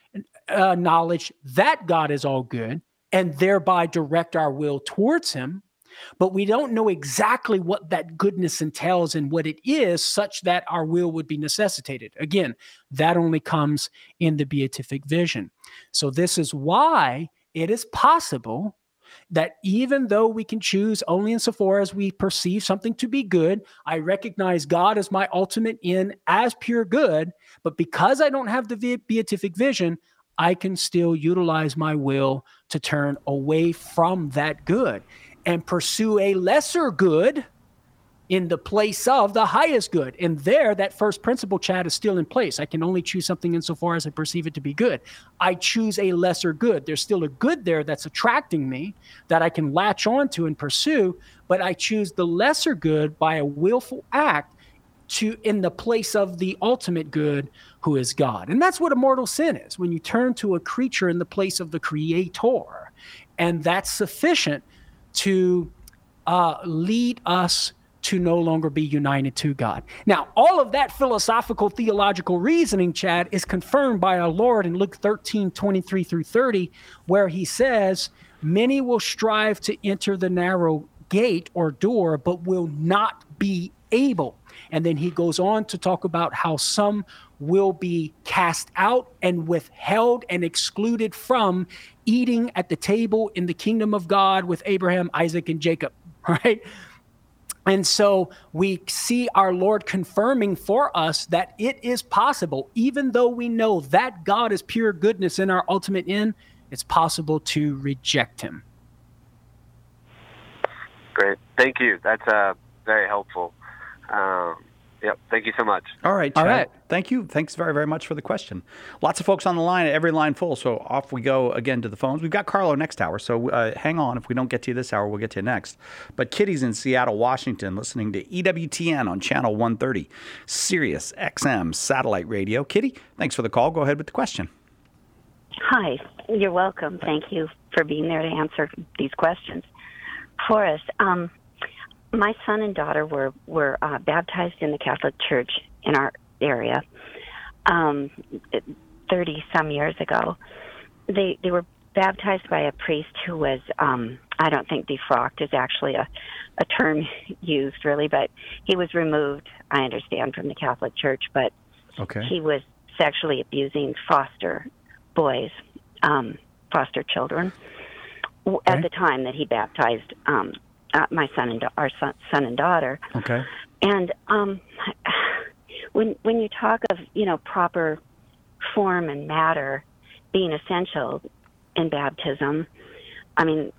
uh, knowledge that God is all good and thereby direct our will towards him. But we don't know exactly what that goodness entails and what it is, such that our will would be necessitated. Again, that only comes in the beatific vision. So this is why it is possible that even though we can choose only insofar as we perceive something to be good, I recognize God as my ultimate end as pure good, but because I don't have the beatific vision, I can still utilize my will to turn away from that good and pursue a lesser good in the place of the highest good. And there, that first principle, Chad, is still in place. I can only choose something insofar as I perceive it to be good. I choose a lesser good. There's still a good there that's attracting me that I can latch onto and pursue, but I choose the lesser good by a willful act to in the place of the ultimate good, who is God. And that's what a mortal sin is, when you turn to a creature in the place of the Creator. And that's sufficient to uh, lead us to no longer be united to God. Now, all of that philosophical, theological reasoning, Chad, is confirmed by our Lord in Luke thirteen, twenty-three through thirty, where he says, many will strive to enter the narrow gate or door, but will not be able. And then he goes on to talk about how some will be cast out and withheld and excluded from eating at the table in the kingdom of God with Abraham, Isaac, and Jacob, right? And so we see our Lord confirming for us that it is possible, even though we know that God is pure goodness in our ultimate end, it's possible to reject him. Great. Thank you. That's uh, very helpful. Um, yep. Thank you so much. All right, Chad. All right. Thank you. Thanks very, very much for the question. Lots of folks on the line, every line full. So off we go again to the phones. We've got Carlo next hour. So uh, hang on. If we don't get to you this hour, we'll get to you next. But Kitty's in Seattle, Washington, listening to E W T N on channel one thirty, Sirius X M satellite radio. Kitty, thanks for the call. Go ahead with the question. Hi. You're welcome. Thank you for being there to answer these questions for us. Um, my son and daughter were, were uh, baptized in the Catholic Church in our area um, thirty-some years ago. They they were baptized by a priest who was, um, I don't think defrocked is actually a, a term used, really, but he was removed, I understand, from the Catholic Church, but okay. he was sexually abusing foster boys, um, foster children, okay. at the time that he baptized um, uh, my son and da- our son, son and daughter. Okay. And um, when when you talk of, you know, proper form and matter being essential in baptism, I mean,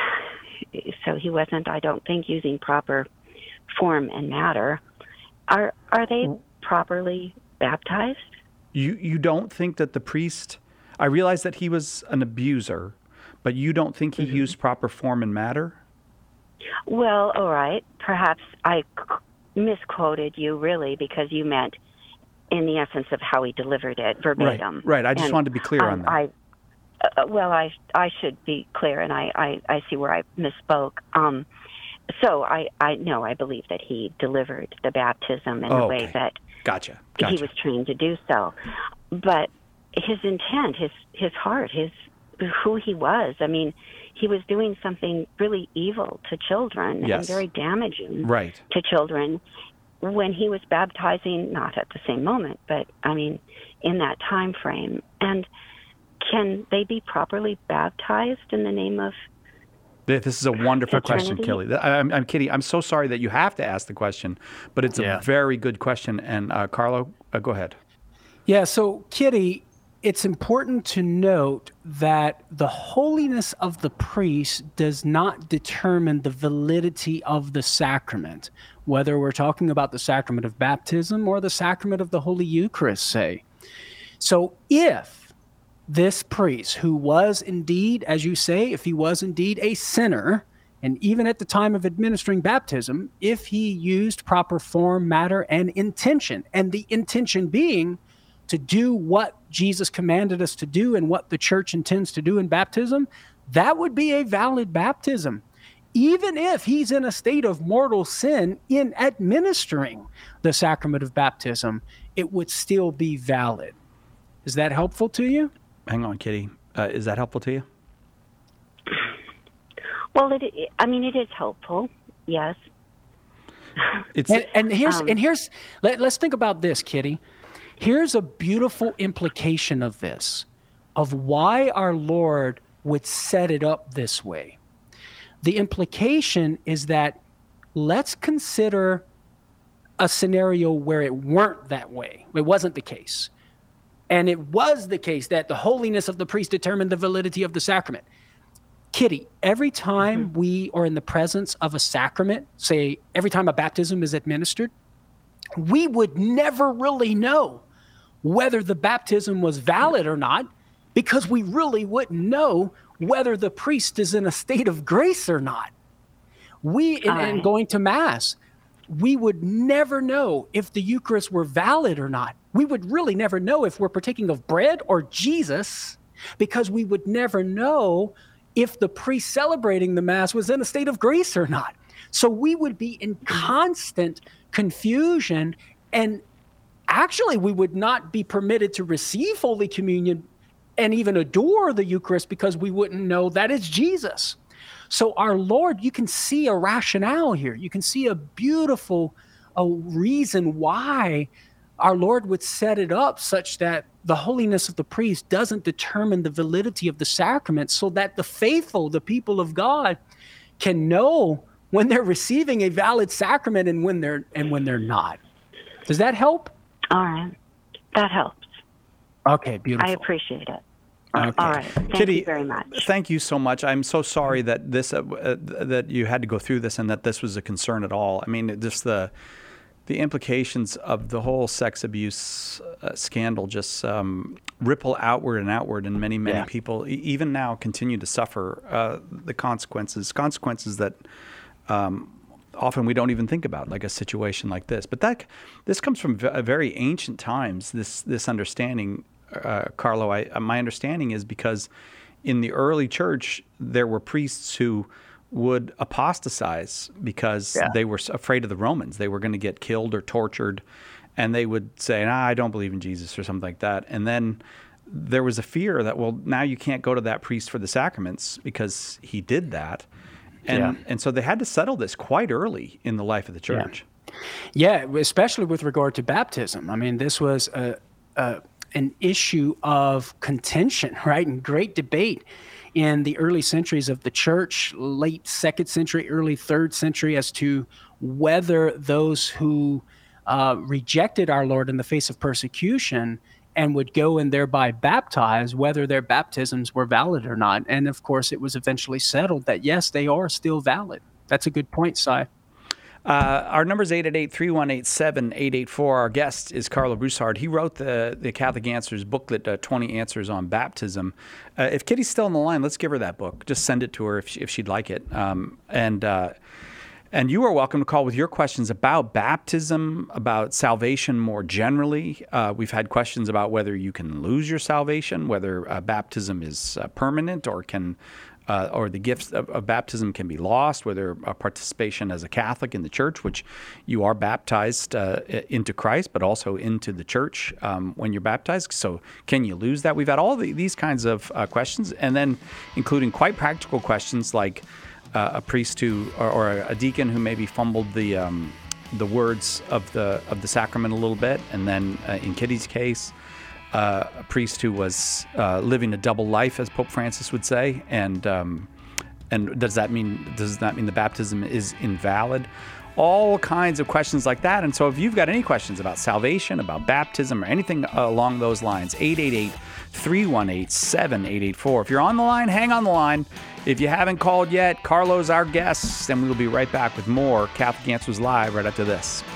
so he wasn't, I don't think, using proper form and matter. Are are they properly baptized? You you don't think that the priest, I realize that he was an abuser, but you don't think he mm-hmm. used proper form and matter? Well, all right. Perhaps I misquoted you, really, because you meant in the essence of how he delivered it verbatim. Right, right. I just and, wanted to be clear um, on that. I, uh, well, I I should be clear, and I, I, I see where I misspoke. Um, so I, I no, I believe that he delivered the baptism in oh, the way okay. that gotcha. Gotcha. he was trained to do so. But his intent, his his heart, his who he was, I mean, he was doing something really evil to children yes. and very damaging right. to children when he was baptizing, not at the same moment, but, I mean, in that time frame. And can they be properly baptized in the name of This is a wonderful question, Trinity? Kelly. I'm, I'm kidding. I'm so sorry that you have to ask the question, but it's yeah. a very good question. And uh, Carlo, uh, go ahead. Yeah, so Kitty, it's important to note that the holiness of the priest does not determine the validity of the sacrament, whether we're talking about the sacrament of baptism or the sacrament of the Holy Eucharist, say. So if this priest, who was indeed, as you say, if he was indeed a sinner, and even at the time of administering baptism, if he used proper form, matter, and intention, and the intention being to do what Jesus commanded us to do and what the church intends to do in baptism, that would be a valid baptism. Even if he's in a state of mortal sin in administering the sacrament of baptism, it would still be valid. Is that helpful to you? Hang on, Kitty. Uh, is that helpful to you? Well, it, I mean, it is helpful, yes. It's, and, and here's, um, and here's let, let's think about this, Kitty. Here's a beautiful implication of this, of why our Lord would set it up this way. The implication is that let's consider a scenario where it weren't that way. It wasn't the case. And it was the case that the holiness of the priest determined the validity of the sacrament. Kitty, every time mm-hmm. we are in the presence of a sacrament, say every time a baptism is administered, we would never really know whether the baptism was valid or not, because we really wouldn't know whether the priest is in a state of grace or not. We, in, in going to Mass, we would never know if the Eucharist were valid or not. We would really never know if we're partaking of bread or Jesus, because we would never know if the priest celebrating the Mass was in a state of grace or not. So we would be in constant confusion, and actually we would not be permitted to receive Holy Communion and even adore the Eucharist, because we wouldn't know that it's Jesus. So our Lord, you can see a rationale here. You can see a beautiful a reason why our Lord would set it up such that the holiness of the priest doesn't determine the validity of the sacrament, so that the faithful, the people of God, can know when they're receiving a valid sacrament and when they're and when they're not. Does that help? All right. That helps. Okay, beautiful. I appreciate it. Okay. All right. Thank Kitty, you very much. Thank you so much. I'm so sorry that this uh, uh, that you had to go through this and that this was a concern at all. I mean, just the the implications of the whole sex abuse uh, scandal just um, ripple outward and outward, and many, many yeah. people, e- even now, continue to suffer uh, the consequences, consequences that um, often we don't even think about, like a situation like this. But that this comes from v- very ancient times, this this understanding, uh, Carlo. I, my understanding is because in the early church, there were priests who would apostatize because yeah. they were afraid of the Romans. They were going to get killed or tortured, and they would say, nah, I don't believe in Jesus or something like that. And then there was a fear that, well, now you can't go to that priest for the sacraments because he did that. And yeah. and so they had to settle this quite early in the life of the church. Yeah, yeah, especially with regard to baptism. I mean, this was a, a an issue of contention, right, and great debate in the early centuries of the church, late second century, early third century, as to whether those who uh, rejected our Lord in the face of persecution and would go and thereby baptize, whether their baptisms were valid or not. And of course, it was eventually settled that, yes, they are still valid. That's a good point, Si. Uh, our number is eight eight eight, three one eight, seven eight eight four. Our guest is Carlo Broussard. He wrote the, the Catholic Answers booklet, uh, twenty Answers on Baptism. Uh, if Kitty's still on the line, let's give her that book. Just send it to her if, she, if she'd like it. Um, and uh, and you are welcome to call with your questions about baptism, about salvation more generally. Uh, we've had questions about whether you can lose your salvation, whether uh, baptism is uh, permanent or can... Uh, or the gifts of, of baptism can be lost, whether a participation as a Catholic in the church, which you are baptized uh, into Christ, but also into the church um, when you're baptized. So can you lose that? We've had all the, these kinds of uh, questions, and then including quite practical questions like uh, a priest who, or, or a deacon who maybe fumbled the um, the words of the of the sacrament a little bit, and then uh, in Kitty's case, Uh, a priest who was uh, living a double life, as Pope Francis would say, and um, and does that mean does that mean the baptism is invalid? All kinds of questions like that. And so, if you've got any questions about salvation, about baptism, or anything along those lines, eight eight eight, three one eight, seven eight eight four. If you're on the line, hang on the line. If you haven't called yet, Carlo's our guest, and we'll be right back with more Catholic Answers Live right after this.